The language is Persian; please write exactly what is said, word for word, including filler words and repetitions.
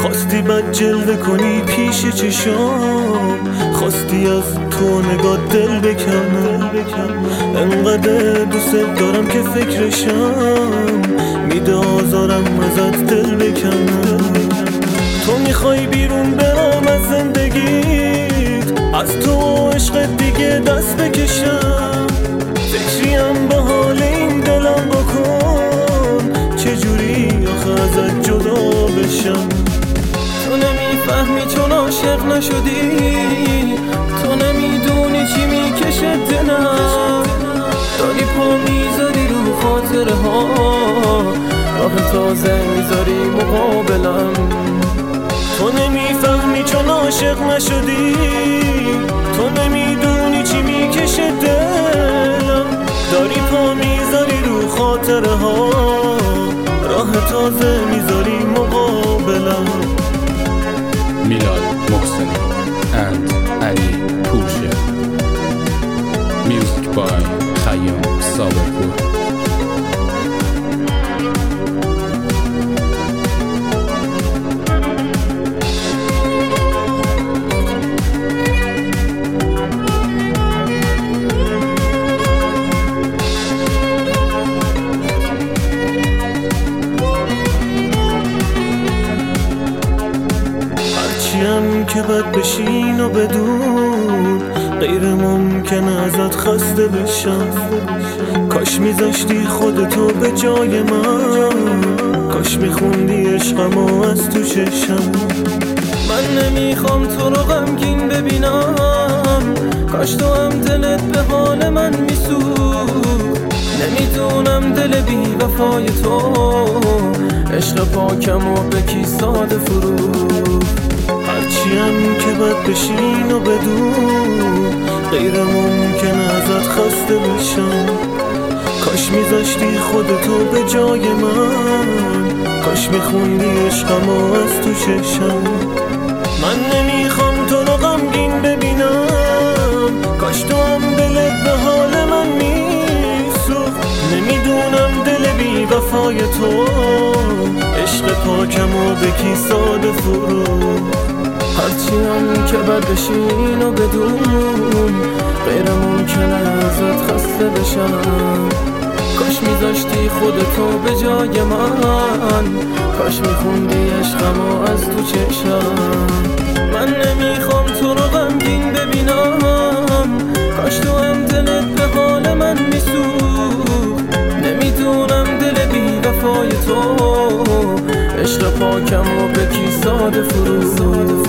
خواستی بد جلوه کنی پیش چشام، خواستی از تو نگاه دل بکنم. انقدر دوست دارم که فکرشم، میده آزارم ازت دل بکنم. تو میخوای بیرون برام از زندگیت، از تو عشق دیگه دست بکشم. فکریم به حال این دلم بکن، چجوری آخه ازت جدا بشم. تو نمیفهمی چون عاشق نشدی، تو نمیدونی چی میکشه دلم. داری پا میذاری رو خاطره ها، راه تازه میذاری مقابلم. تو نمیفهمی چون عاشق نشدی، تو نمیدونی چی میکشه دلم. داری پا میذاری رو خاطره ها، راه تازه میذاری مقابلم. میلاد محسنی and علی پورشه. Music by خیام صابرپور. هرچیم که بد بشین و بدون، غیر ممکنه ازت خسته بشم. کاش میذاشتی خودتو به جای من، کاش میخوندی عشقمو از تو چشم. من نمیخوام تو رو غمگین ببینم، کاش تو هم دلت به حال من میسوخت. نمیدونم دل بی وفای تو، عشق پاکم و به کی ساده فروخت. هرچیم که بد بشین و بدون، غیر ممکنه ازت خسته بشم. کاش میذاشتی خودتو به جای من، کاش میخوندی عشقمو از تو چشم. من نمیخوام تو رو غمگین ببینم، کاش تو هم دلت به حال من میسوخت. نمیدونم دل بی وفای تو، عشق پاکم و به کی ساده فروخت. هرچی هم که بد بشین و بدون، غیر ممکنه ازت خسته بشم. کاش میذاشتی خودتو به جای من، کاش میخوندی عشقمو از تو چشم. من نمیخوام تو رو غمگین ببینم، کاش تو هم دلت به حال من میسوخت. نمیدونم دل بی وفای تو، عشق پاکم و به کی ساده فروخت.